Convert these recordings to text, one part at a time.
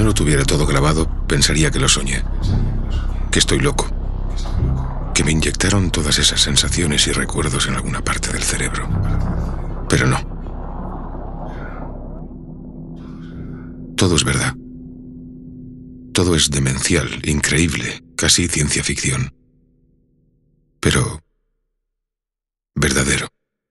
lo tuviera todo grabado, pensaría que lo soñé, que estoy loco, que me inyectaron todas esas sensaciones y recuerdos en alguna parte del cerebro. Pero no. Todo es verdad. Todo es demencial, increíble, casi ciencia ficción. Pero verdadero.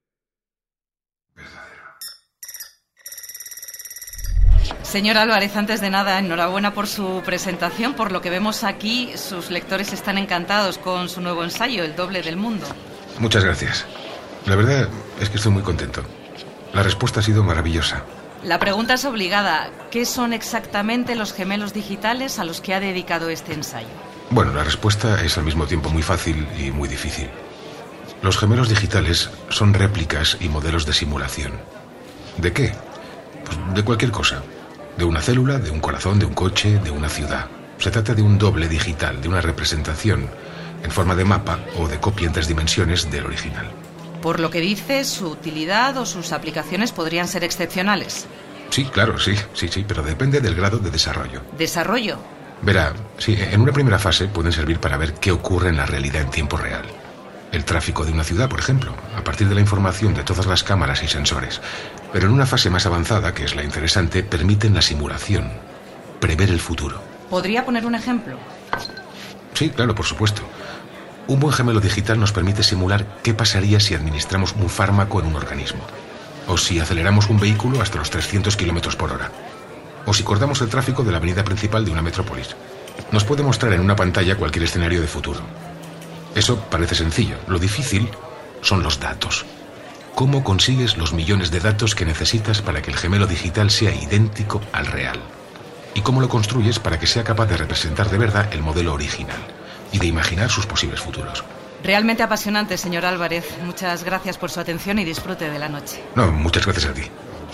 Señor Álvarez, antes de nada, enhorabuena por su presentación. Por lo que vemos aquí, sus lectores están encantados con su nuevo ensayo, El doble del mundo. Muchas gracias. La verdad es que estoy muy contento. La respuesta ha sido maravillosa. La pregunta es obligada. ¿Qué son exactamente los gemelos digitales a los que ha dedicado este ensayo? Bueno, la respuesta es al mismo tiempo muy fácil y muy difícil. Los gemelos digitales son réplicas y modelos de simulación. ¿De qué? Pues de cualquier cosa. De una célula, de un corazón, de un coche, de una ciudad. Se trata de un doble digital, de una representación en forma de mapa o de copia en 3 dimensiones del original. Por lo que dice, su utilidad o sus aplicaciones podrían ser excepcionales. Sí, claro, sí, pero depende del grado de desarrollo. ¿Desarrollo? Verá, sí, en una primera fase pueden servir para ver qué ocurre en la realidad en tiempo real. El tráfico de una ciudad, por ejemplo, a partir de la información de todas las cámaras y sensores. Pero en una fase más avanzada, que es la interesante, permiten la simulación, prever el futuro. ¿Podría poner un ejemplo? Sí, claro, por supuesto. Un buen gemelo digital nos permite simular qué pasaría si administramos un fármaco en un organismo. O si aceleramos un vehículo hasta los 300 km por hora. O si cortamos el tráfico de la avenida principal de una metrópolis. Nos puede mostrar en una pantalla cualquier escenario de futuro. Eso parece sencillo. Lo difícil son los datos. ¿Cómo consigues los millones de datos que necesitas para que el gemelo digital sea idéntico al real? ¿Y cómo lo construyes para que sea capaz de representar de verdad el modelo original y de imaginar sus posibles futuros? Realmente apasionante, señor Álvarez. Muchas gracias por su atención y disfrute de la noche. No, muchas gracias a ti.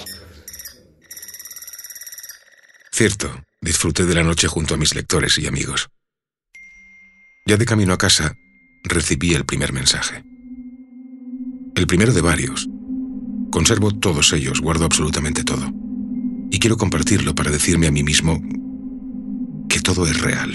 Cierto, disfruté de la noche junto a mis lectores y amigos. Ya de camino a casa, recibí el primer mensaje. El primero de varios. Conservo todos ellos, guardo absolutamente todo. Y quiero compartirlo para decirme a mí mismo que todo es real.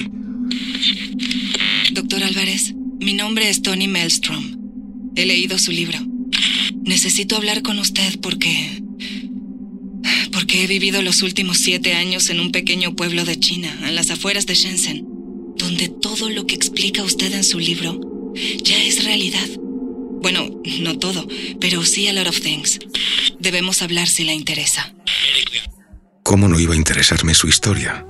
Doctor Álvarez, mi nombre es Toni Maelstrom. He leído su libro. Necesito hablar con usted porque he vivido los últimos 7 años en un pequeño pueblo de China, en las afueras de Shenzhen, donde todo lo que explica usted en su libro ya es realidad. Bueno, no todo, pero sí a lot of things. Debemos hablar si le interesa. ¿Cómo no iba a interesarme su historia?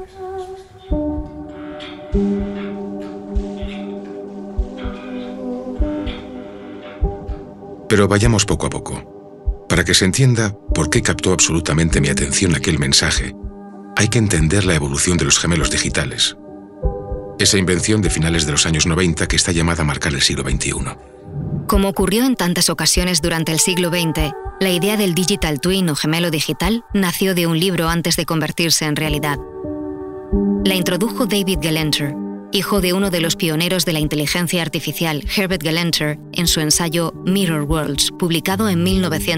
Pero vayamos poco a poco. Para que se entienda por qué captó absolutamente mi atención aquel mensaje, hay que entender la evolución de los gemelos digitales. Esa invención de finales de los años 90 que está llamada a marcar el siglo XXI. Como ocurrió en tantas ocasiones durante el siglo XX, la idea del digital twin o gemelo digital nació de un libro antes de convertirse en realidad. La introdujo David Gelenter, hijo de uno de los pioneros de la inteligencia artificial, Herbert Gelenter, en su ensayo Mirror Worlds, publicado en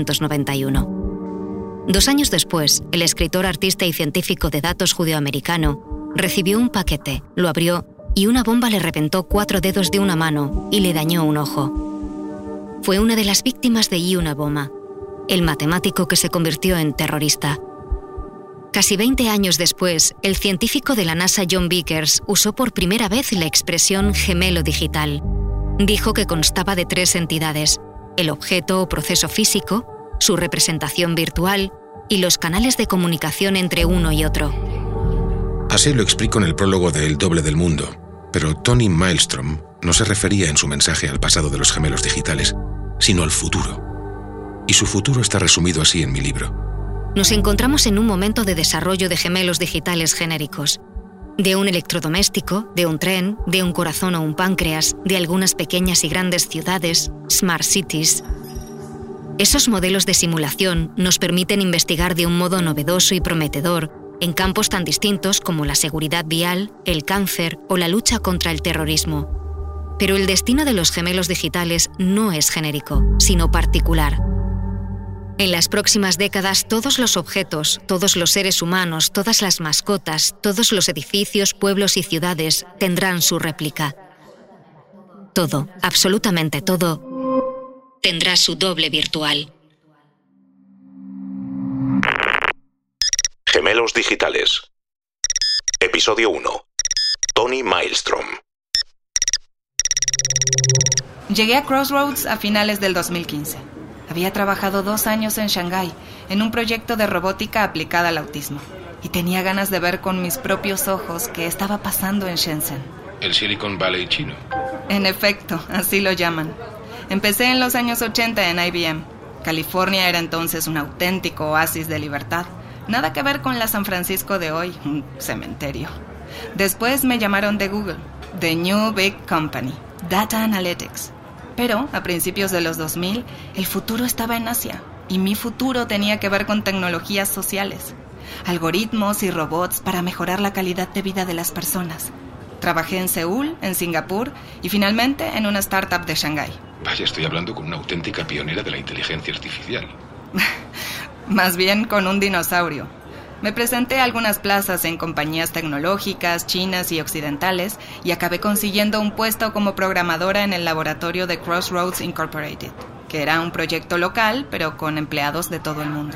1991. 2 años después, el escritor, artista y científico de datos judeoamericano recibió un paquete, lo abrió y una bomba le reventó 4 dedos de una mano y le dañó un ojo. Fue una de las víctimas de Yuna Boma, el matemático que se convirtió en terrorista. Casi 20 años después, el científico de la NASA John Vickers usó por primera vez la expresión gemelo digital. Dijo que constaba de 3 entidades: el objeto o proceso físico, su representación virtual y los canales de comunicación entre uno y otro. Así lo explico en el prólogo de El doble del mundo, pero Toni Maelstrom no se refería en su mensaje al pasado de los gemelos digitales, sino al futuro. Y su futuro está resumido así en mi libro. Nos encontramos en un momento de desarrollo de gemelos digitales genéricos. De un electrodoméstico, de un tren, de un corazón o un páncreas, de algunas pequeñas y grandes ciudades, smart cities. Esos modelos de simulación nos permiten investigar de un modo novedoso y prometedor en campos tan distintos como la seguridad vial, el cáncer o la lucha contra el terrorismo. Pero el destino de los gemelos digitales no es genérico, sino particular. En las próximas décadas, todos los objetos, todos los seres humanos, todas las mascotas, todos los edificios, pueblos y ciudades tendrán su réplica. Todo, absolutamente todo, tendrá su doble virtual. Gemelos digitales. Episodio 1. Tony Maelstrom. Llegué a Crossroads a finales del 2015. Había trabajado 2 años en Shanghái en un proyecto de robótica aplicada al autismo y tenía ganas de ver con mis propios ojos qué estaba pasando en Shenzhen. El Silicon Valley chino. En efecto, así lo llaman. Empecé en los años 80 en IBM. California era entonces un auténtico oasis de libertad. Nada que ver con la San Francisco de hoy, un cementerio. Después me llamaron de Google, The New Big Company, Data Analytics. Pero a principios de los 2000, el futuro estaba en Asia y mi futuro tenía que ver con tecnologías sociales, algoritmos y robots para mejorar la calidad de vida de las personas. Trabajé en Seúl, en Singapur y finalmente en una startup de Shanghái. Vaya, estoy hablando con una auténtica pionera de la inteligencia artificial. Más bien con un dinosaurio. Me presenté a algunas plazas en compañías tecnológicas, chinas y occidentales y acabé consiguiendo un puesto como programadora en el laboratorio de Crossroads Incorporated, que era un proyecto local, pero con empleados de todo el mundo.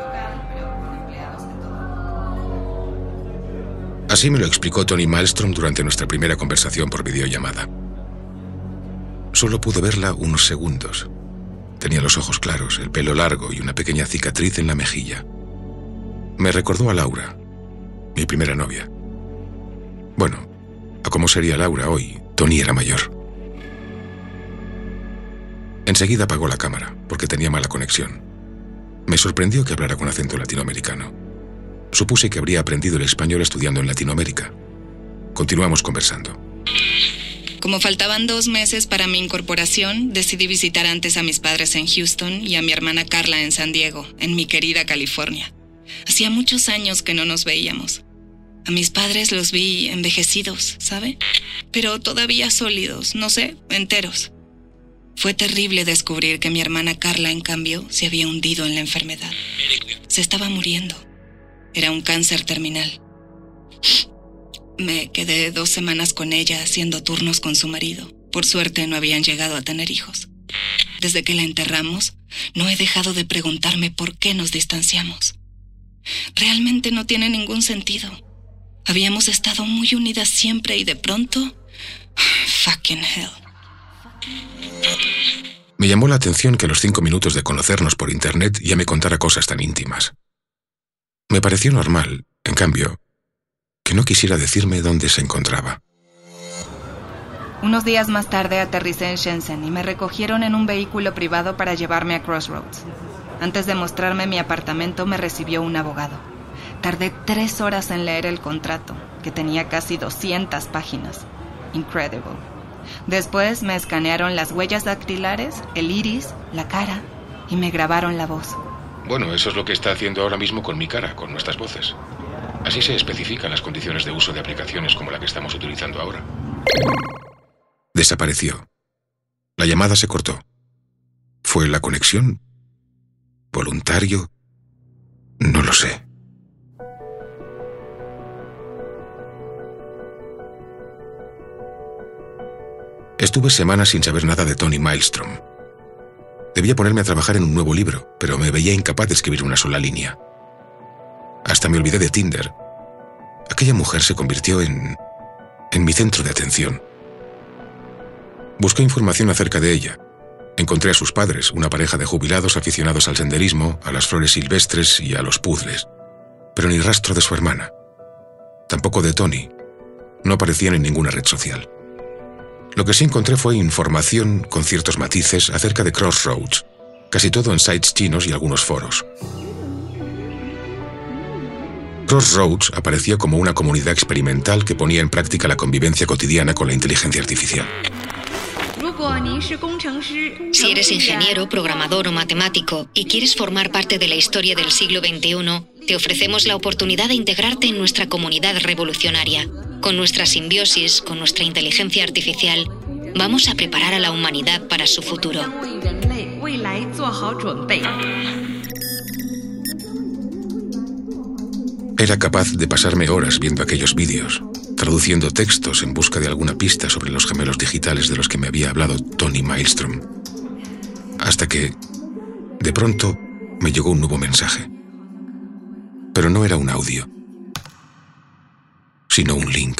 Así me lo explicó Tony Maelstrom durante nuestra primera conversación por videollamada. Solo pude verla unos segundos. Tenía los ojos claros, el pelo largo y una pequeña cicatriz en la mejilla. Me recordó a Laura, mi primera novia. Bueno, a cómo sería Laura hoy, Tony era mayor. Enseguida apagó la cámara, porque tenía mala conexión. Me sorprendió que hablara con acento latinoamericano. Supuse que habría aprendido el español estudiando en Latinoamérica. Continuamos conversando. Como faltaban 2 meses para mi incorporación, decidí visitar antes a mis padres en Houston y a mi hermana Carla en San Diego, en mi querida California. Hacía muchos años que no nos veíamos. A mis padres los vi envejecidos, ¿sabe? Pero todavía sólidos, no sé, enteros. Fue terrible descubrir que mi hermana Carla, en cambio, se había hundido en la enfermedad. Se estaba muriendo. Era un cáncer terminal. Me quedé 2 semanas con ella haciendo turnos con su marido. Por suerte no habían llegado a tener hijos. Desde que la enterramos, no he dejado de preguntarme por qué nos distanciamos. Realmente no tiene ningún sentido. Habíamos estado muy unidas siempre y de pronto... fucking hell. Me llamó la atención que a los 5 minutos de conocernos por internet ya me contara cosas tan íntimas. Me pareció normal, en cambio, que no quisiera decirme dónde se encontraba. Unos días más tarde aterricé en Shenzhen y me recogieron en un vehículo privado para llevarme a Crossroads. Antes de mostrarme mi apartamento me recibió un abogado. Tardé 3 horas en leer el contrato, que tenía casi 200 páginas. Incredible. Después me escanearon las huellas dactilares, el iris, la cara y me grabaron la voz. Bueno, eso es lo que está haciendo ahora mismo con mi cara, con nuestras voces. Así se especifican las condiciones de uso de aplicaciones como la que estamos utilizando ahora. Desapareció. La llamada se cortó. ¿Fue la conexión? ¿Voluntario? No lo sé. Estuve semanas sin saber nada de Tony Maelstrom. Debía ponerme a trabajar en un nuevo libro, pero me veía incapaz de escribir una sola línea. Hasta me olvidé de Tinder. Aquella mujer se convirtió en mi centro de atención. Busqué información acerca de ella. Encontré a sus padres, una pareja de jubilados aficionados al senderismo, a las flores silvestres y a los puzzles. Pero ni rastro de su hermana. Tampoco de Tony. No aparecían en ninguna red social. Lo que sí encontré fue información con ciertos matices acerca de Crossroads, casi todo en sites chinos y algunos foros. Crossroads apareció como una comunidad experimental que ponía en práctica la convivencia cotidiana con la inteligencia artificial. Si eres ingeniero, programador o matemático y quieres formar parte de la historia del siglo XXI, te ofrecemos la oportunidad de integrarte en nuestra comunidad revolucionaria. Con nuestra simbiosis, con nuestra inteligencia artificial, vamos a preparar a la humanidad para su futuro. Era capaz de pasarme horas viendo aquellos vídeos, traduciendo textos en busca de alguna pista sobre los gemelos digitales de los que me había hablado Tony Maelstrom. Hasta que, de pronto, me llegó un nuevo mensaje. Pero no era un audio, sino un link.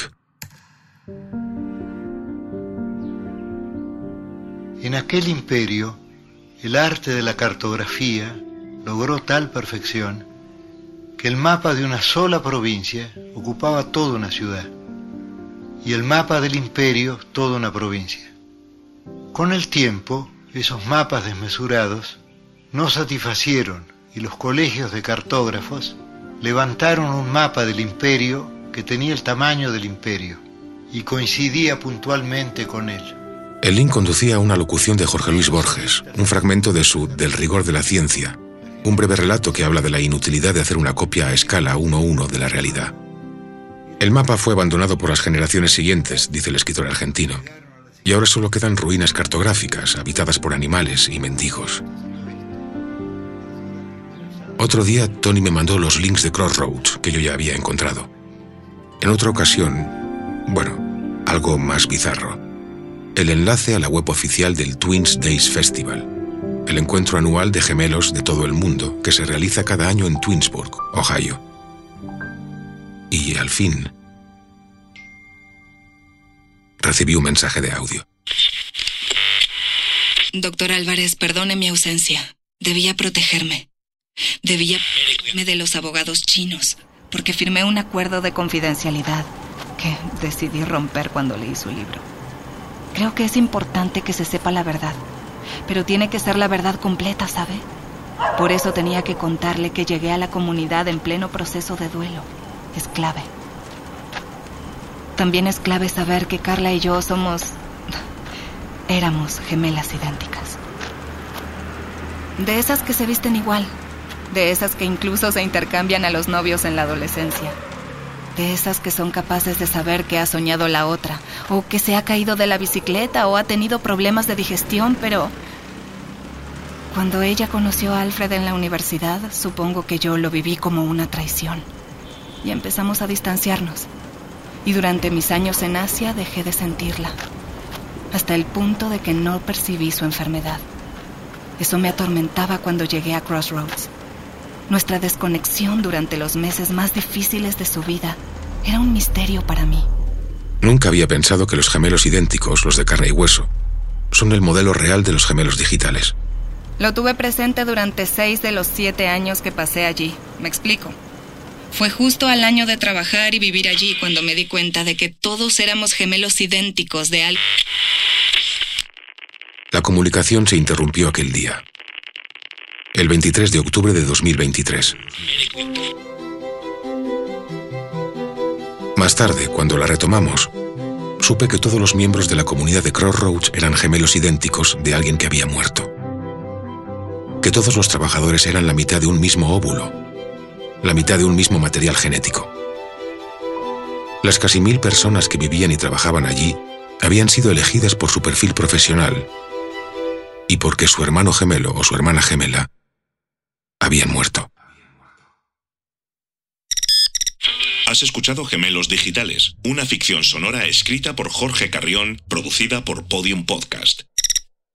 En aquel imperio, el arte de la cartografía logró tal perfección que el mapa de una sola provincia ocupaba toda una ciudad y el mapa del imperio toda una provincia. Con el tiempo, esos mapas desmesurados no satisfacieron y los colegios de cartógrafos levantaron un mapa del imperio que tenía el tamaño del imperio y coincidía puntualmente con él. El link conducía a una locución de Jorge Luis Borges, un fragmento de su Del rigor de la ciencia, un breve relato que habla de la inutilidad de hacer una copia a escala 1:1 de la realidad. El mapa fue abandonado por las generaciones siguientes, dice el escritor argentino, y ahora solo quedan ruinas cartográficas habitadas por animales y mendigos. Otro día, Tony me mandó los links de Crossroads que yo ya había encontrado. En otra ocasión, algo más bizarro, el enlace a la web oficial del Twins Days Festival, el encuentro anual de gemelos de todo el mundo que se realiza cada año en Twinsburg, Ohio. Y al fin, recibí un mensaje de audio. Doctor Álvarez, perdone mi ausencia. Debía protegerme. Debía protegerme de los abogados chinos, porque firmé un acuerdo de confidencialidad que decidí romper cuando leí su libro. Creo que es importante que se sepa la verdad, pero tiene que ser la verdad completa, ¿sabe? Por eso tenía que contarle que llegué a la comunidad en pleno proceso de duelo. Es clave. También es clave saber que Carla y yo éramos gemelas idénticas. De esas que se visten igual, de esas que incluso se intercambian a los novios en la adolescencia, de esas que son capaces de saber que ha soñado la otra, o que se ha caído de la bicicleta o ha tenido problemas de digestión, pero cuando ella conoció a Alfred en la universidad, supongo que yo lo viví como una traición y empezamos a distanciarnos. Y durante mis años en Asia dejé de sentirla, hasta el punto de que no percibí su enfermedad. Eso me atormentaba cuando llegué a Crossroads. Nuestra desconexión durante los meses más difíciles de su vida era un misterio para mí. Nunca había pensado que los gemelos idénticos, los de carne y hueso, son el modelo real de los gemelos digitales. Lo tuve presente durante 6 de los 7 años que pasé allí. ¿Me explico? Fue justo al año de trabajar y vivir allí cuando me di cuenta de que todos éramos gemelos idénticos de algo. La comunicación se interrumpió aquel día. El 23 de octubre de 2023. Más tarde, cuando la retomamos, supe que todos los miembros de la comunidad de Crossroads eran gemelos idénticos de alguien que había muerto. Que todos los trabajadores eran la mitad de un mismo óvulo, la mitad de un mismo material genético. Las casi 1000 personas que vivían y trabajaban allí habían sido elegidas por su perfil profesional y porque su hermano gemelo o su hermana gemela habían muerto. Has escuchado Gemelos Digitales, una ficción sonora escrita por Jorge Carrión, producida por Podium Podcast.